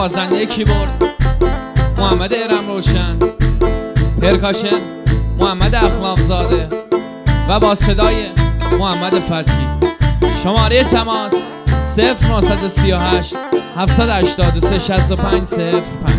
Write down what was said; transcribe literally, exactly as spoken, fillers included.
نوازنده کیبورد محمد ارم روشن، پرکاشن محمد اخلاق زاده و با صدای محمد فتحی. شماره تماس صفر نه سه هشت هفت هشت سه شش پنج صفر پنج.